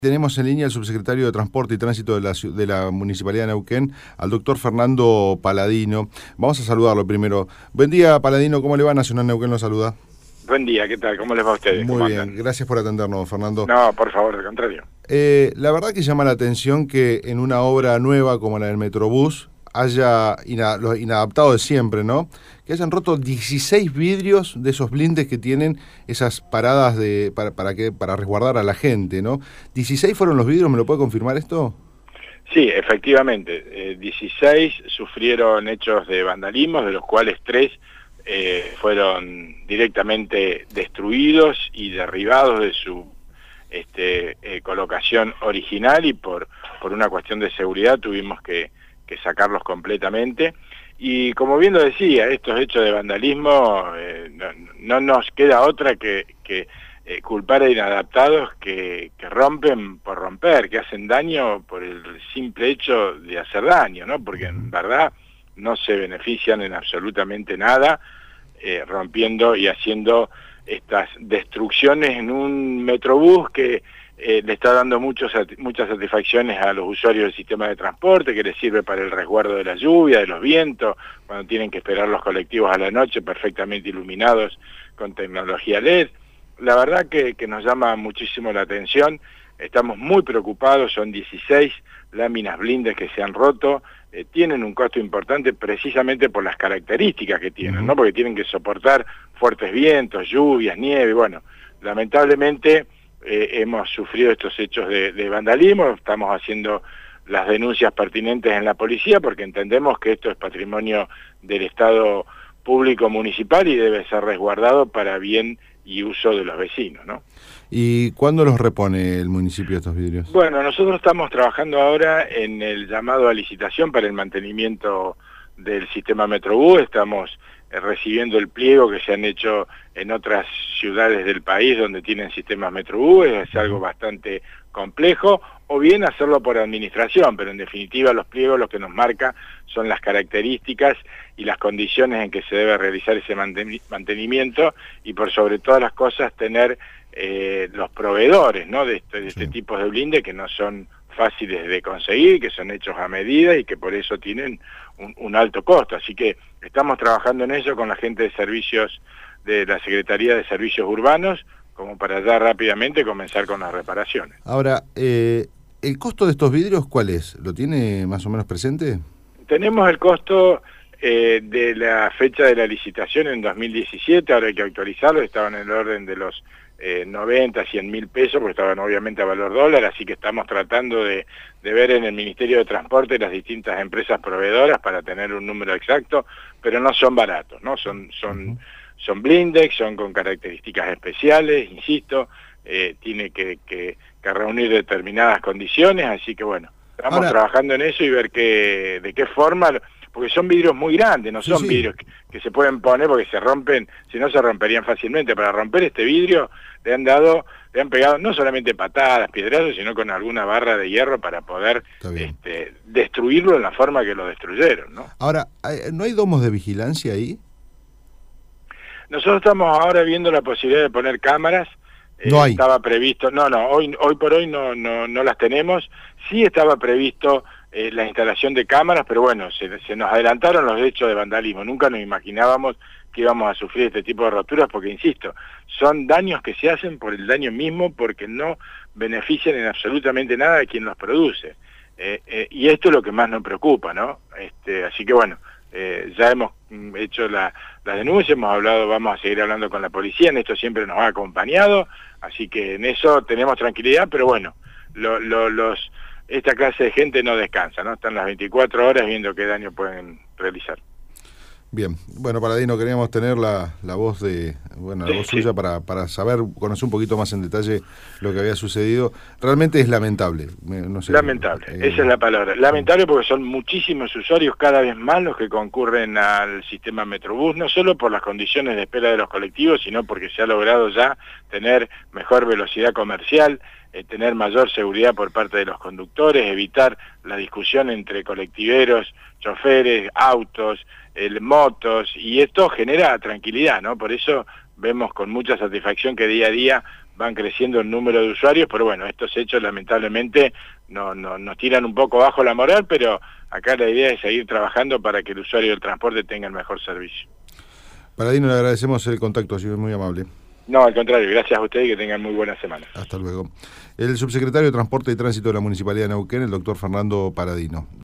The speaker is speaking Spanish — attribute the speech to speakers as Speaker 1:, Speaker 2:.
Speaker 1: Tenemos en línea al subsecretario de Transporte y Tránsito de la Municipalidad de Neuquén, al doctor Fernando Paladino. Vamos a saludarlo primero. Buen día, Paladino, ¿cómo le va? Nacional Neuquén lo saluda.
Speaker 2: Buen día, ¿qué tal? ¿Cómo les va a ustedes?
Speaker 1: Muy
Speaker 2: ¿Cómo
Speaker 1: bien,
Speaker 2: andan?
Speaker 1: gracias por atendernos, Fernando.
Speaker 2: No, por favor, al contrario.
Speaker 1: La verdad que llama la atención que en una obra nueva como la del Metrobús haya lo inadaptado de siempre, ¿no? Que hayan roto 16 vidrios de esos blindes que tienen esas paradas para resguardar a la gente, ¿no? ¿16 fueron los vidrios? ¿Me lo puede confirmar esto?
Speaker 2: Sí, efectivamente, 16 sufrieron hechos de vandalismo, de los cuales 3 fueron directamente destruidos y derribados de su colocación original, y por una cuestión de seguridad tuvimos que sacarlos completamente. Y como bien lo decía, estos hechos de vandalismo no nos queda otra que culpar a inadaptados que rompen por romper, que hacen daño por el simple hecho de hacer daño, ¿no? Porque en verdad no se benefician en absolutamente nada rompiendo y haciendo estas destrucciones en un Metrobús que le está dando muchas satisfacciones a los usuarios del sistema de transporte, que les sirve para el resguardo de la lluvia, de los vientos, cuando tienen que esperar los colectivos a la noche perfectamente iluminados con tecnología LED. La verdad que nos llama muchísimo la atención, estamos muy preocupados, son 16 láminas blindes que se han roto, tienen un costo importante precisamente por las características que tienen, ¿no? Porque tienen que soportar fuertes vientos, lluvias, nieve. Bueno, lamentablemente hemos sufrido estos hechos de vandalismo, estamos haciendo las denuncias pertinentes en la policía porque entendemos que esto es patrimonio del Estado público municipal y debe ser resguardado para bien y uso de los vecinos, ¿no?
Speaker 1: ¿Y cuándo los repone el municipio estos vidrios?
Speaker 2: Bueno, nosotros estamos trabajando ahora en el llamado a licitación para el mantenimiento del sistema Metrobús. Estamos recibiendo el pliego que se han hecho en otras ciudades del país donde tienen sistemas Metrobús. Es algo bastante complejo, o bien hacerlo por administración, pero en definitiva los pliegos lo que nos marca son las características y las condiciones en que se debe realizar ese mantenimiento, y por sobre todas las cosas tener los proveedores, ¿no? de este tipo de blindes, que no son fáciles de conseguir, que son hechos a medida y que por eso tienen un alto costo. Así que estamos trabajando en ello con la gente de servicios de la Secretaría de Servicios Urbanos, como para ya rápidamente comenzar con las reparaciones.
Speaker 1: Ahora, ¿el costo de estos vidrios cuál es? ¿Lo tiene más o menos presente?
Speaker 2: Tenemos el costo de la fecha de la licitación en 2017, ahora hay que actualizarlo, estaban en el orden de los 90, 100 mil pesos, porque estaban obviamente a valor dólar, así que estamos tratando de ver en el Ministerio de Transporte las distintas empresas proveedoras para tener un número exacto, pero no son baratos, ¿no? Son blindex, son con características especiales, insisto, tiene que reunir determinadas condiciones, así que bueno, estamos trabajando en eso y ver de qué forma, porque son vidrios muy grandes, no son vidrios que se pueden poner porque se rompen, si no se romperían fácilmente. Para romper este vidrio le han pegado no solamente patadas, piedrazos, sino con alguna barra de hierro para poder destruirlo en la forma que lo destruyeron, ¿no?
Speaker 1: Ahora, ¿no hay domos de vigilancia ahí?
Speaker 2: Nosotros estamos ahora viendo la posibilidad de poner cámaras.
Speaker 1: No hay.
Speaker 2: Estaba previsto, hoy por hoy no las tenemos. Sí estaba previsto la instalación de cámaras, pero bueno, se nos adelantaron los hechos de vandalismo. Nunca nos imaginábamos que íbamos a sufrir este tipo de roturas, porque insisto, son daños que se hacen por el daño mismo, porque no benefician en absolutamente nada a quien los produce. Y esto es lo que más nos preocupa, ¿no? Así que bueno, ya hemos hecho la denuncia, vamos a seguir hablando con la policía, en esto siempre nos ha acompañado, así que en eso tenemos tranquilidad, pero bueno, esta clase de gente no descansa, ¿no? Están las 24 horas viendo qué daño pueden realizar.
Speaker 1: Bien, bueno, Paladino, queríamos tener la voz suya para saber, conocer un poquito más en detalle lo que había sucedido. Realmente es lamentable. No sé,
Speaker 2: lamentable, esa es la palabra. Lamentable porque son muchísimos usuarios, cada vez más los que concurren al sistema Metrobús, no solo por las condiciones de espera de los colectivos, sino porque se ha logrado ya tener mejor velocidad comercial, tener mayor seguridad por parte de los conductores, evitar la discusión entre colectiveros, choferes, autos, motos, y esto genera tranquilidad, ¿no? Por eso vemos con mucha satisfacción que día a día van creciendo el número de usuarios, pero bueno, estos hechos lamentablemente nos tiran un poco bajo la moral, pero acá la idea es seguir trabajando para que el usuario del transporte tenga el mejor servicio.
Speaker 1: Paladino, le agradecemos el contacto, ha sido muy amable.
Speaker 2: No, al contrario, gracias a ustedes y que tengan muy buena semana.
Speaker 1: Hasta luego. El subsecretario de Transporte y Tránsito de la Municipalidad de Neuquén, el doctor Fernando Paladino.